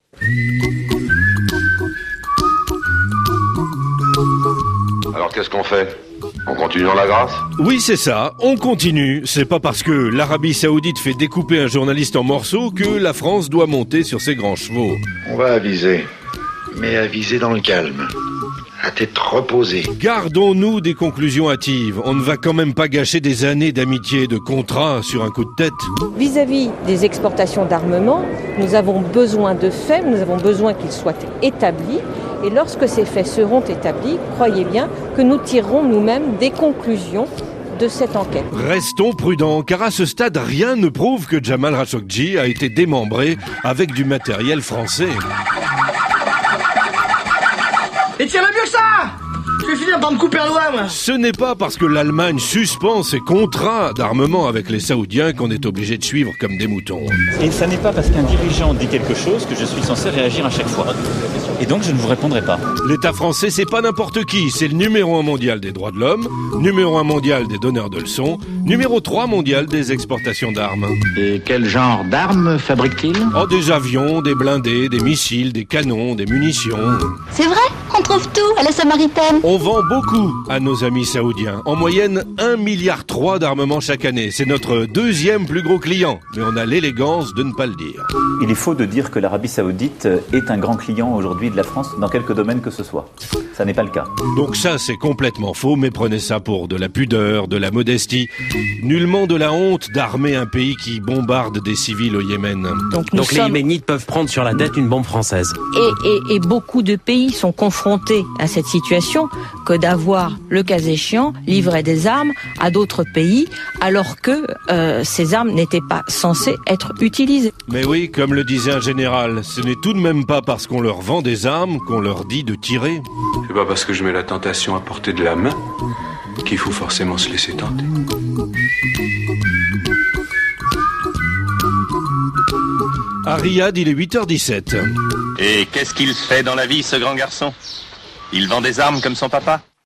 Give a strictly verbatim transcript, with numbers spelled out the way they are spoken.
Alors qu'est-ce qu'on fait ? On continue dans la grâce ? Oui, c'est ça, on continue. C'est pas parce que l'Arabie Saoudite fait découper un journaliste en morceaux que la France doit monter sur ses grands chevaux. On va aviser, mais aviser dans le calme, à tête reposée. Gardons-nous des conclusions hâtives. On ne va quand même pas gâcher des années d'amitié et de contrat sur un coup de tête. Vis-à-vis des exportations d'armement, nous avons besoin de faits, nous avons besoin qu'ils soient établis. Et lorsque ces faits seront établis, croyez bien que nous tirerons nous-mêmes des conclusions de cette enquête. Restons prudents, car à ce stade, rien ne prouve que Jamal Khashoggi a été démembré avec du matériel français. Et tiens mieux que ça! Je vais finir par me couper un doigt, moi. Ce n'est pas parce que l'Allemagne suspend ses contrats d'armement avec les Saoudiens qu'on est obligé de suivre comme des moutons. Et ça n'est pas parce qu'un dirigeant dit quelque chose que je suis censé réagir à chaque fois. Et donc je ne vous répondrai pas. L'État français, c'est pas n'importe qui. C'est le numéro un mondial des droits de l'homme, numéro un mondial des donneurs de leçons, numéro trois mondial des exportations d'armes. Et quel genre d'armes fabrique-t-il ? Oh, des avions, des blindés, des missiles, des canons, des munitions. C'est vrai ? On trouve tout à la Samaritaine. On vend beaucoup à nos amis saoudiens. En moyenne, un milliard trois d'armement chaque année. C'est notre deuxième plus gros client. Mais on a l'élégance de ne pas le dire. Il est faux de dire que l'Arabie Saoudite est un grand client aujourd'hui de la France dans quelque domaine que ce soit. Ça n'est pas le cas. Donc ça, c'est complètement faux, mais prenez ça pour de la pudeur, de la modestie. Nullement de la honte d'armer un pays qui bombarde des civils au Yémen. Donc, Donc les sommes... Yéménites peuvent prendre sur la dette une bombe française. Et, et, et beaucoup de pays sont confrontés à cette situation que d'avoir, le cas échéant, livré des armes à d'autres pays alors que euh, ces armes n'étaient pas censées être utilisées. Mais oui, comme le disait un général, ce n'est tout de même pas parce qu'on leur vend des armes qu'on leur dit de tirer. C'est pas parce que je mets la tentation à portée de la main qu'il faut forcément se laisser tenter. À Riyad, il est huit heures dix-sept. Et qu'est-ce qu'il fait dans la vie, ce grand garçon ? Il vend des armes comme son papa ?